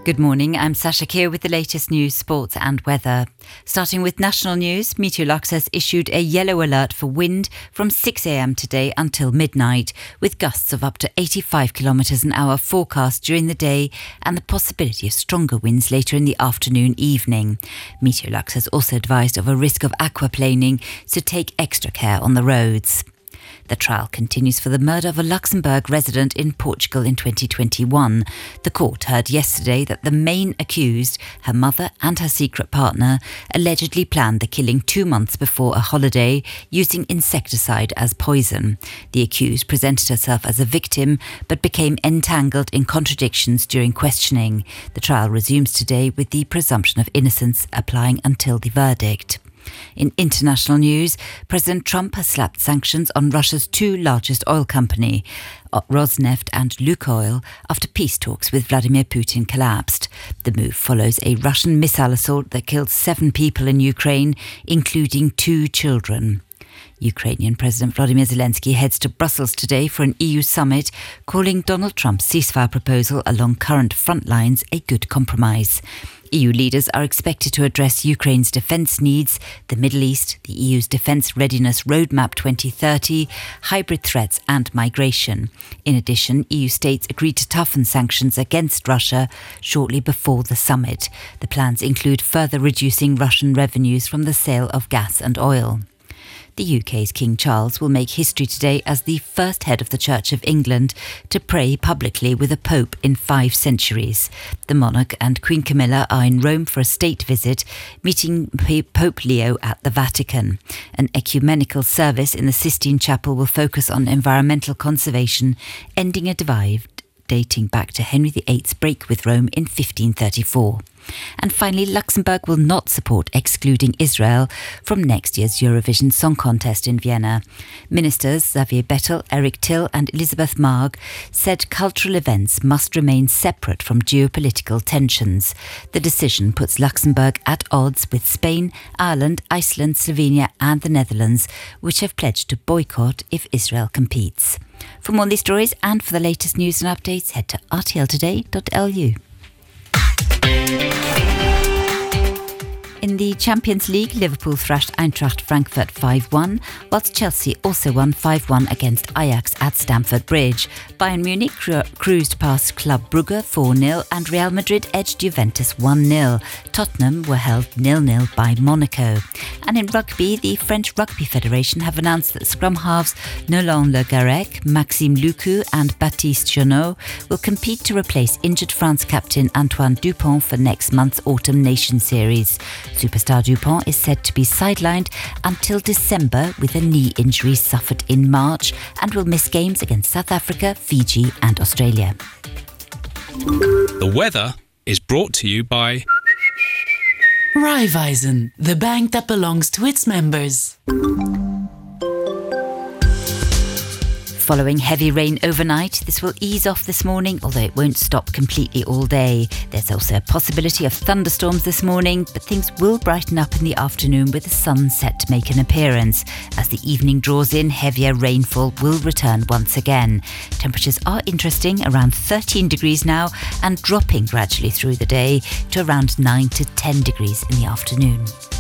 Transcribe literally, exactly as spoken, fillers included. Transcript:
Good morning, I'm Sasha Keir with the latest news, sports and weather. Starting with national news, Meteorlux has issued a yellow alert for wind from six a.m. today until midnight, with gusts of up to eighty-five kilometres an hour forecast during the day and the possibility of stronger winds later in the afternoon evening. Meteorlux has also advised of a risk of aquaplaning, so take extra care on the roads. The trial continues for the murder of a Luxembourg resident in Portugal in twenty twenty-one. The court heard yesterday that the main accused, her mother and her secret partner, allegedly planned the killing two months before a holiday using insecticide as poison. The accused presented herself as a victim but became entangled in contradictions during questioning. The trial resumes today with the presumption of innocence applying until the verdict. In international news, President Trump has slapped sanctions on Russia's two largest oil company, Rosneft and Lukoil, after peace talks with Vladimir Putin collapsed. The move follows a Russian missile assault that killed seven people in Ukraine, including two children. Ukrainian President Volodymyr Zelensky heads to Brussels today for an E U summit, calling Donald Trump's ceasefire proposal along current front lines a good compromise. E U leaders are expected to address Ukraine's defence needs, the Middle East, the E U's Defence Readiness Roadmap twenty thirty, hybrid threats and migration. In addition, E U states agreed to toughen sanctions against Russia shortly before the summit. The plans include further reducing Russian revenues from the sale of gas and oil. The U K's King Charles will make history today as the first head of the Church of England to pray publicly with a pope in five centuries. The monarch and Queen Camilla are in Rome for a state visit, meeting Pope Leo at the Vatican. An ecumenical service in the Sistine Chapel will focus on environmental conservation, ending a divide dating back to Henry the eighth's break with Rome in fifteen thirty-four. And finally, Luxembourg will not support excluding Israel from next year's Eurovision Song Contest in Vienna. Ministers Xavier Bettel, Eric Till and Elisabeth Marg said cultural events must remain separate from geopolitical tensions. The decision puts Luxembourg at odds with Spain, Ireland, Iceland, Slovenia and the Netherlands, which have pledged to boycott if Israel competes. For more on these stories and for the latest news and updates, head to r t l today dot l u. In the Champions League, Liverpool thrashed Eintracht Frankfurt five one, whilst Chelsea also won five one against Ajax at Stamford Bridge. Bayern Munich cru- cruised past Club Brugge four nil and Real Madrid edged Juventus one nil. Tottenham were held nil nil by Monaco. And in rugby, the French Rugby Federation have announced that scrum halves Nolan Le Garec, Maxime Lucu and Baptiste Jonot will compete to replace injured France captain Antoine Dupont for next month's Autumn Nation Series. Superstar Dupont is said to be sidelined until December with a knee injury suffered in March and will miss games against South Africa, Fiji and Australia. The weather is brought to you by Raiffeisen, the bank that belongs to its members. Following heavy rain overnight, this will ease off this morning, although it won't stop completely all day. There's also a possibility of thunderstorms this morning, but things will brighten up in the afternoon with the sun set to make an appearance. As the evening draws in, heavier rainfall will return once again. Temperatures are interesting, around thirteen degrees now, and dropping gradually through the day to around nine to ten degrees in the afternoon.